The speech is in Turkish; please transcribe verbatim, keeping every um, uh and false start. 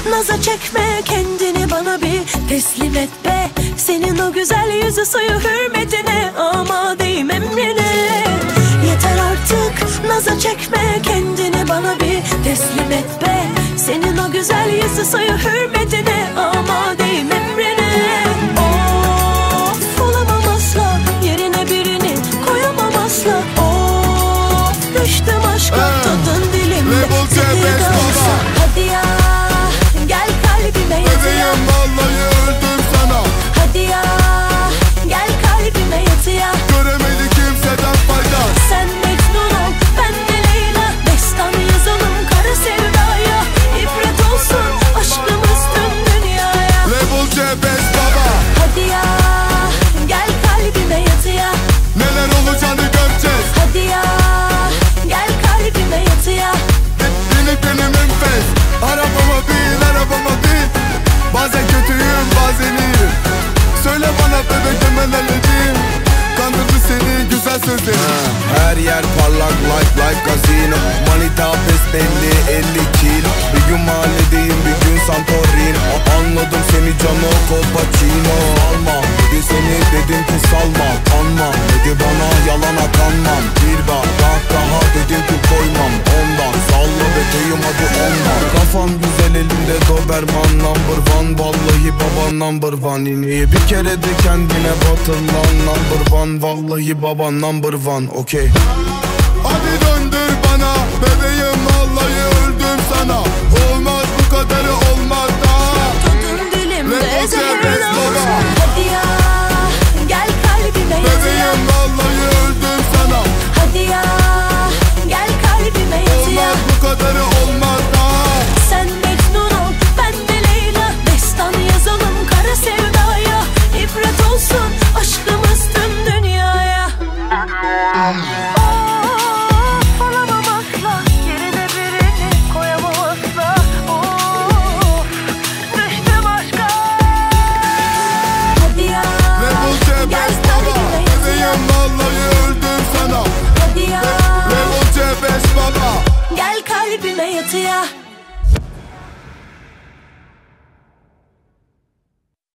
naza çekme kendini, bana bir teslim et be. Senin o güzel yüzü suyu hürmetine, amadeyim emrine. Yeter artık naza çekme kendini, bana bir teslim et be. Senin o güzel yüzü suyu hürmetine, amadeyim emrine. Of, olamam asla, yerine birini koyamam asla. Of, düştüm aşka, ee, tadın dilimde sakın kalsa. Hadi ya, gel kalbime yat ya. Bebeğim vallahi öldüm sana. Hadi ya, gel kalbime yat ya. Göremedi kimseden fayda. Sen Mecnun ol, ben de Leyla. Destan yazalım kara sevdaya. İbret olsun aşkımız tüm dünyaya. Level C beş baba. Hadi ya, gel kalbime yat ya. Neler olacağını göreceğiz. Hadi ya, gel kalbime yat ya. Benim benim enfes. Arabama bin, arabama bin. Bazen kötüyüm, bazen iyiyim. Söyle bana bebek neler edeyim. Kandırdı seni güzel sözlerin. Her yer parlak like like casino. Manita besbelli elli kilo. Bir gün mahalledeyim, bir gün Santorini. Anladım seni cano Colpacino. Alma dedi seni, dedim ki salma. Kanma dedi bana, yalana kanmam. Bir bak kahkaha dedim ki koymam. Ondan salla bebeğim hadi ondan. Kafam güzel elimde Doberman number one. Vallahi baba number one. İneği bir kere de kendine batır lan number one. Vallahi baba number one, okey. Hadi döndür bana bebeğim, vallahi öldüm sana. Olmaz bu kadarı olmaz daha. Tadın dilimde zehir olsa.